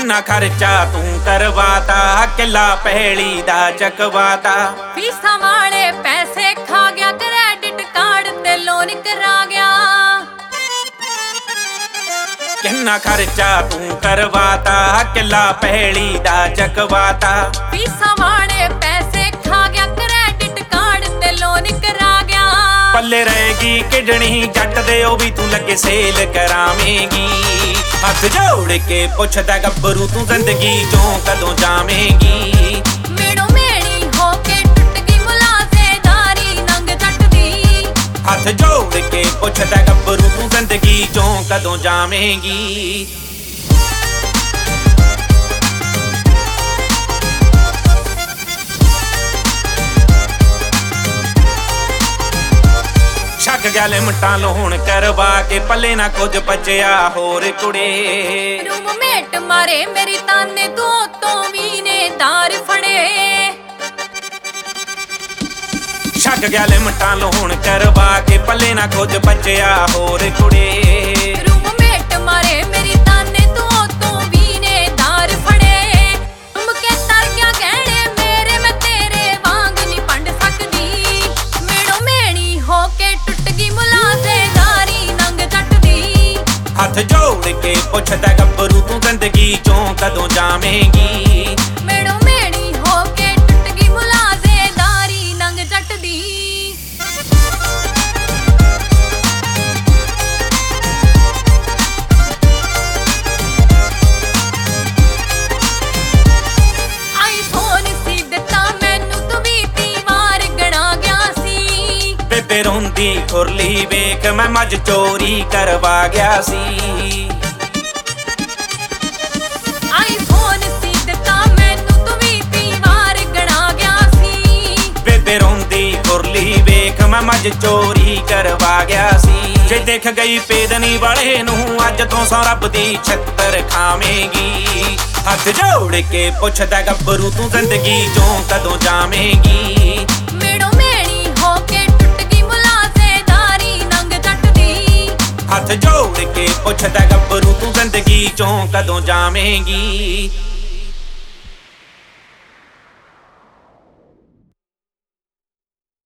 किन्ना खर्चा तू करवाता, किला पहेली दा चकवाता। फीसा वाले पैसे खा गया, क्रेडिट कार्ड ते लोन करा गया। किन्ना खर्चा तू करवाता, किला पहेली दा चकवाता। फीसा वाले पैसे खा गया, क्रेडिट कार्ड ते लोन करा गया। पल्ले रहेगी किडनी जट दे, ओ भी तू लगे सेल करावेंगी। हथ जोड़ के पुछदा गब्बरू तू जिंदगी चों कदों जावेंगी। मेड़ो मेड़ी होके टुट गई मुलाजेदारी नंग जट दी। हथ जोड़ के पुछदा गब्बरू तू जिंदगी चों कदों जावेंगी। छक गया लिमटां लोन करवा के, पल्ले ना कुछ बचिया होर कुड़े। रूममेट मारे मेरी ताने, दो तो भी ने दार फड़े। छक गया लिमटां लोन करवा के, पल्ले ना कुछ बचिया होर कुड़े। रूममेट मारे मेरी ताने, दो तो भी ने दार फड़े। तुम के तर क्या कहने मेरे, मैं तेरे वांग नहीं पंड सकदी। मेड़ो मेड़ी होके टुट गई मुलाजेदारी नंग जट दी। हथ जोड़ के पुछदा गब्बरू तू जिंदगी चों कदों जावेंगी। मेड़ो मेड़ी होके टुट गई मुलाजेदारी नंग जट दी। आईफोन सी दिता मैनू, तू भी 30 वार गणा गया सी। बेबे रोंदी खुरली वेख, मैं मज चोरी करवा गया सी। आईफोन सी दिता मैनू, तू भी 30 वार गणा गया सी। बेबे रोंदी खुरली वेख, मैं मज चोरी करवा गया सी। जे देख गई पेदनी वाले नू, अज तो सौ रब दी छत्तर खावेंगी। हथ जोड़ के पुछदा गब्बरू तू जिंदगी चों कदों जावेंगी। मेड़ो मेड़ी होके टुट गई मुलाजेदारी नंग जट दी। हथ जोड़ के पुछदा गब्बरू तू जिंदगी चों कदों जावेंगी।